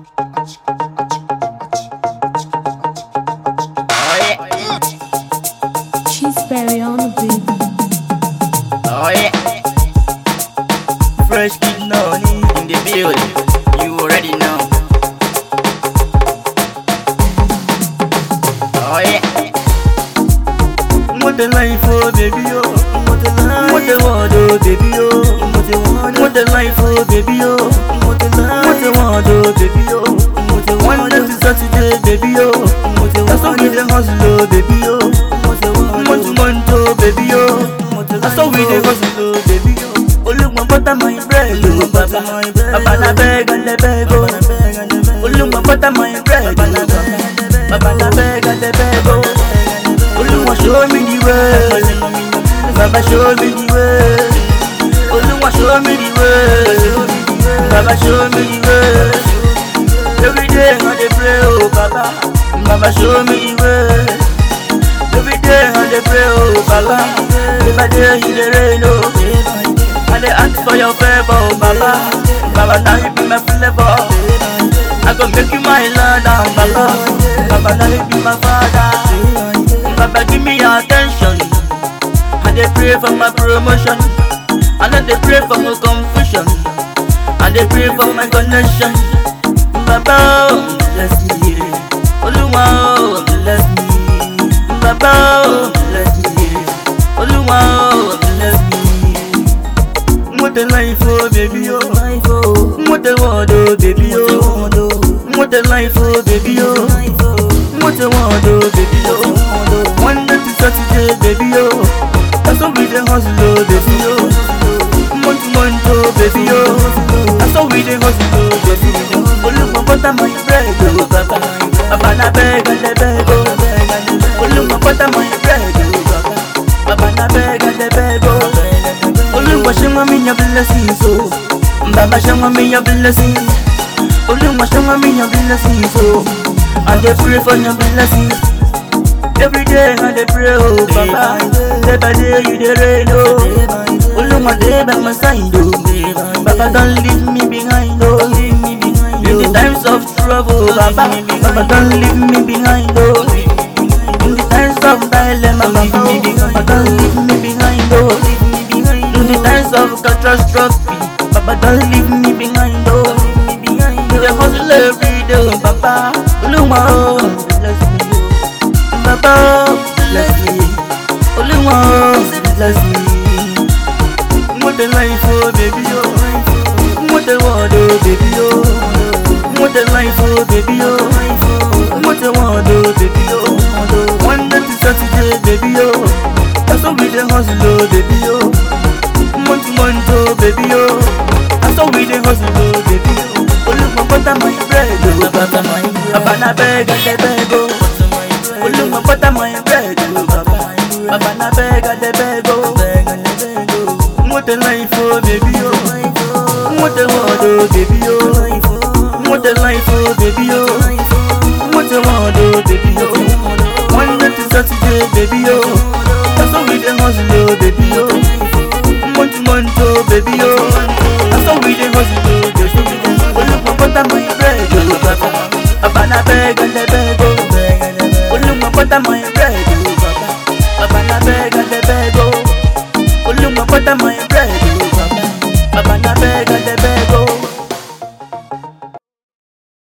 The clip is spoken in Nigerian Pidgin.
Oh yeah, She's very on the beat. oh yeah. Fresh Kid Noni in the building. You already know. Oh yeah. What the life, oh baby, oh. What the life, what the world, oh baby, oh. What the world, what the life, oh baby, oh. What the life, what the world, oh baby, oh. What the one that is Saturday, baby, oh. What the that's how we the hustle, oh baby, oh. What the month to month, oh baby, oh. That's how we the hustle, oh baby, oh. Oh look my butter, my bread, oh papa. Papa na beg and the beg, oh. Oh look my butter, my bread, Papa na beg and the beg, oh. Oluwa show me the way, Baba show me the way. Oluwa show me the way, Baba show me the way. Every day I dey pray, oh Baba, Baba show me the way. Every day I dey pray, oh Baba, every day you dey rain, oh. I dey ask for your favor, oh Baba, Baba now you be my flavor. I go make you my Lord, and Baba now you be my Father. Baba give me your attention. I dey pray for my promotion. I know dey pray for my confusion. I dey pray for my connection. Baba oh, bless me. Oluwa oh, bless me. Baba oh, bless me. Oluwa oh, bless me. What the life oh baby oh. What the world oh baby oh. What the life oh baby oh. What the world oh baby oh. One day to Saturday, baby, oh. That's how we the hustle, oh, baby, oh. Month to month, oh, baby, oh. That's how we the hustle, oh, baby, oh. Oh, look my butter, my bread, oh, papa. Papa na beg and the beg, oh. Oh, look my butter, my bread, oh, papa. Papa na beg and the beg, oh. Oh, look what show me your blessings, oh. Baba show me your blessings. Oh, look what show me your blessings, oh. I dey pray for your blessings. Every day I dey pray, oh Papa. Day by day you dey rain, oh. Oluma dey by my side, oh. Papa don't leave me behind, oh. In the times of trouble, Papa don't leave me behind, oh. In the times of dilemma, Papa don't leave me behind, oh. In the times of catastrophe, Papa don't leave me behind, oh. You dey hustle every day, oh Papa. Oluma oh, bless me. Baba, bless me. Oluwa, bless me. What the life, oh baby, oh. What the world, oh baby, oh. What the life, oh baby, oh. What the world, oh baby, oh. One day to Saturday, baby, oh. That's how we the hustle, oh baby, oh. Month to month, oh baby, oh. That's how we the hustle, oh baby, oh. Oluwa butter my bread, oh Baba. Baba na beg and the beg, oh. Oluma butter my bread, oh Baba. Baba na beg and the beg, oh. What the life, oh baby, oh. What the world, oh baby, oh. What the life, oh baby, oh. What the world, oh baby, oh. One day to Saturday, baby, oh. That's how we the hustle, oh baby, oh. Month to month, oh baby, oh. That's how we the hustle, oh baby, oh. Oluma butter my bread, oh Baba. Baba na beg and the beg, oh. Oluma butter my bread, oh Baba. Baba na beg and the beg, oh. Oluma butter my bread, oh Baba. Baba na beg and the beg, oh.